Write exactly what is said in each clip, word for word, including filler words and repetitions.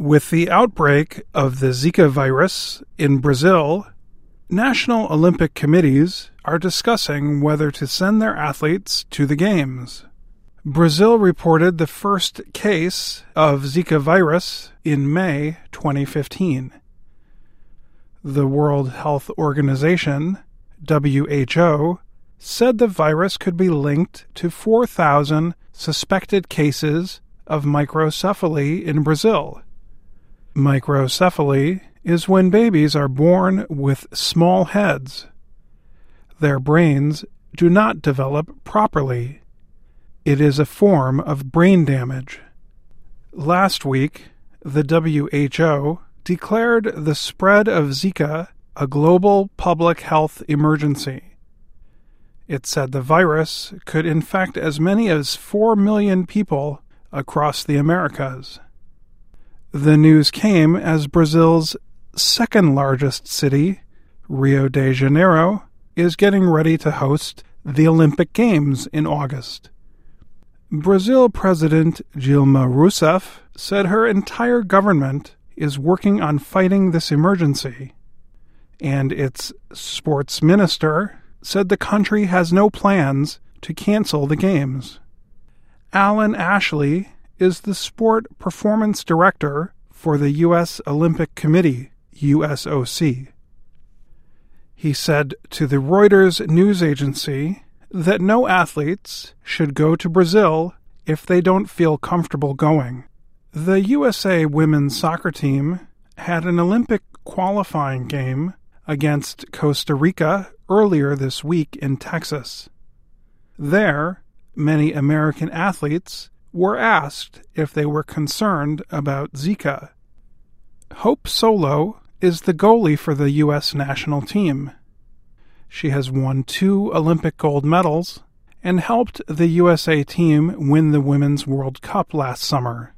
With the outbreak of the Zika virus in Brazil, national Olympic committees are discussing whether to send their athletes to the Games. Brazil reported the first case of Zika virus in May twenty fifteen. The World Health Organization, W H O, said the virus could be linked to four thousand suspected cases of microcephaly in Brazil. Microcephaly is when babies are born with small heads. Their brains do not develop properly. It is a form of brain damage. Last week, the W H O declared the spread of Zika a global public health emergency. It said the virus could infect as many as four million people across the Americas. The news came as Brazil's second-largest city, Rio de Janeiro, is getting ready to host the Olympic Games in August. Brazil President Dilma Rousseff said her entire government is working on fighting this emergency, and its sports minister said the country has no plans to cancel the Games. Alan Ashley is the Sport Performance Director for the U S Olympic Committee, U S O C. He said to the Reuters news agency that no athletes should go to Brazil if they don't feel comfortable going. The U S A women's soccer team had an Olympic qualifying game against Costa Rica earlier this week in Texas. There, many American athletes were asked if they were concerned about Zika. Hope Solo is the goalie for the U S national team. She has won two Olympic gold medals and helped the U S A team win the Women's World Cup last summer.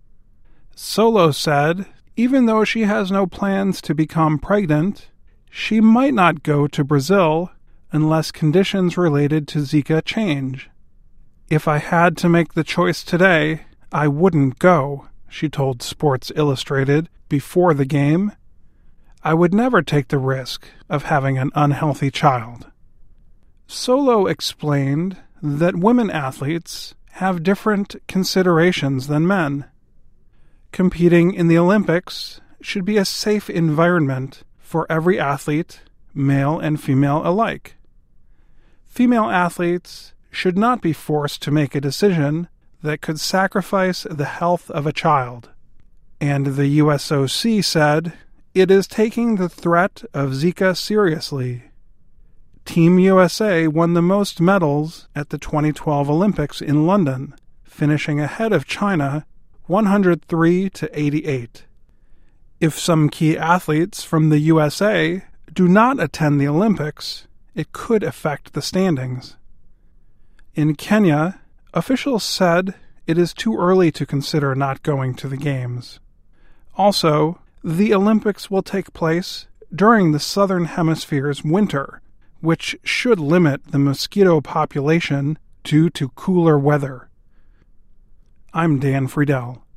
Solo said, even though she has no plans to become pregnant, she might not go to Brazil unless conditions related to Zika change. If I had to make the choice today, I wouldn't go, she told Sports Illustrated before the game. I would never take the risk of having an unhealthy child. Solo explained that women athletes have different considerations than men. Competing in the Olympics should be a safe environment for every athlete, male and female alike. Female athletes should not be forced to make a decision that could sacrifice the health of a child. And the U S O C said it is taking the threat of Zika seriously. Team U S A won the most medals at the twenty twelve Olympics in London, finishing ahead of China one hundred three to eighty-eight. If some key athletes from the U S A do not attend the Olympics, it could affect the standings. In Kenya, officials said it is too early to consider not going to the Games. Also, the Olympics will take place during the Southern Hemisphere's winter, which should limit the mosquito population due to cooler weather. I'm Dan Friedel.